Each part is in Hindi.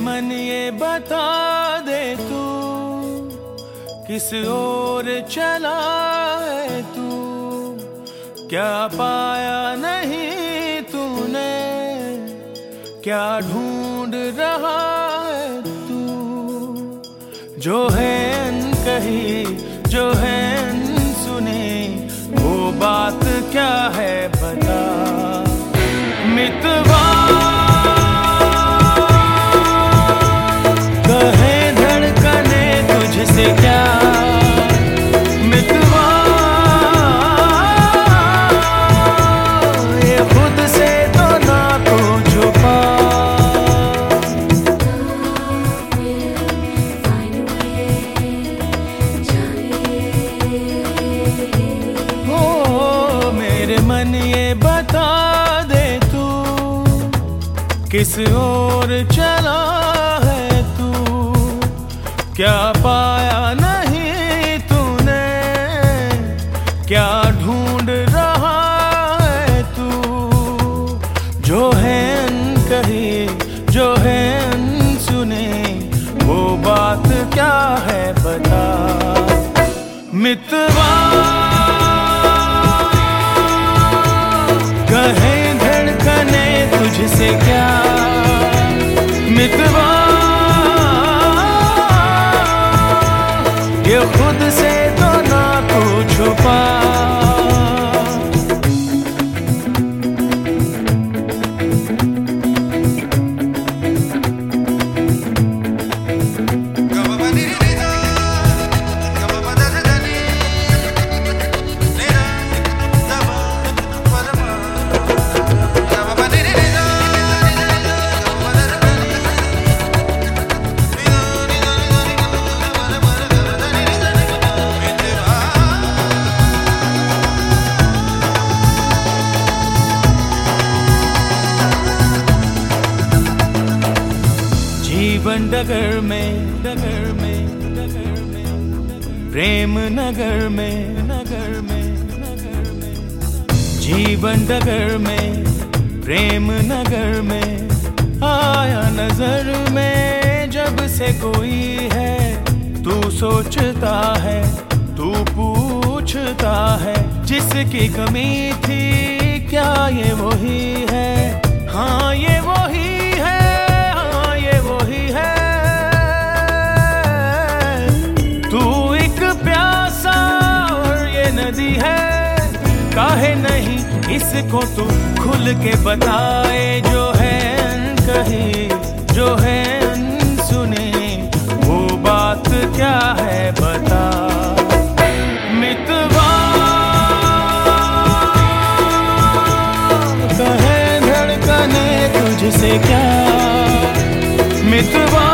मन ये बता दे तू किस ओर चला है तू, क्या पाया नहीं तूने, क्या ढूंढ रहा है तू। जो है अनकही जो है अनसुनी, वो बात क्या है बता। मितवा कहे धड़कने तुझसे क्या, मितवा ये खुद से तो ना को छुपा। ओ मेरे मन ये बता दे तू किस ओर चला है तू, क्या पाया नहीं तूने, क्या ढूंढ रहा है तू। जो है अनकही जो है अनसुनी, वो बात क्या है बता। मितवा कहे धड़कने तुझसे क्या, मितवा ये खुद से तो ना तू छुपा। जीवन डगर में प्रेम नगर में जीवन डगर में प्रेम नगर में आया नजर में जब से कोई है। तू सोचता है तू पूछता है, जिसकी कमी थी क्या ये वही है। हाँ ये वही है, हाँ ये वही है। तू एक प्यासा और ये नदी है, काहे नहीं इसको तू खुल के बताए। जो है अनकही जो है अनसुनी, वो बात क्या है बता। मितवा कहे धड़कने तुझसे क्या, मितवा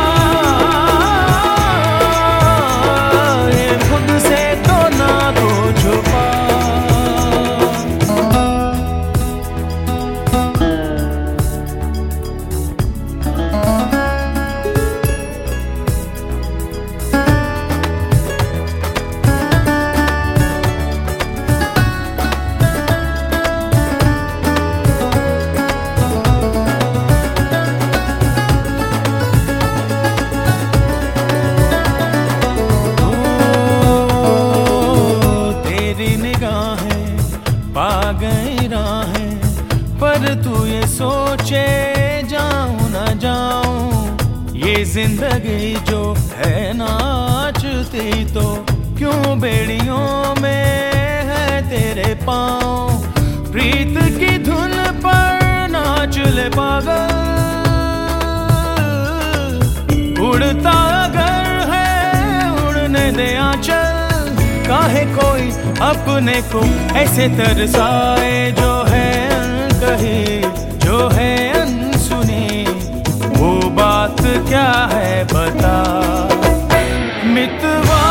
ये खुद से तो ना को छुपा। पा गई राहें पर तू ये सोचे जाऊं ना जाऊं। ये जिंदगी जो है नाचती तो क्यों बेड़ियों में है तेरे पाँव। प्रीत की धुन पर नाच ले पागल, उड़ता अगर है उड़ने दे आंचल। काहे कोई अपने को ऐसे तरसाए। जो है अनकही जो है अनसुनी, वो बात क्या है बता। मितवा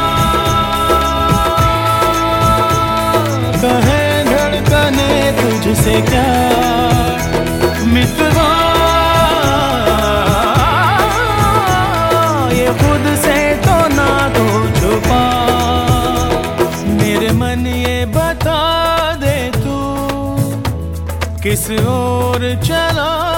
कहे धड़कने तुझसे क्या, मितवा ये खुद से तो ना तो छुपा। मेरे मन ये बता दे तू किस ओर चला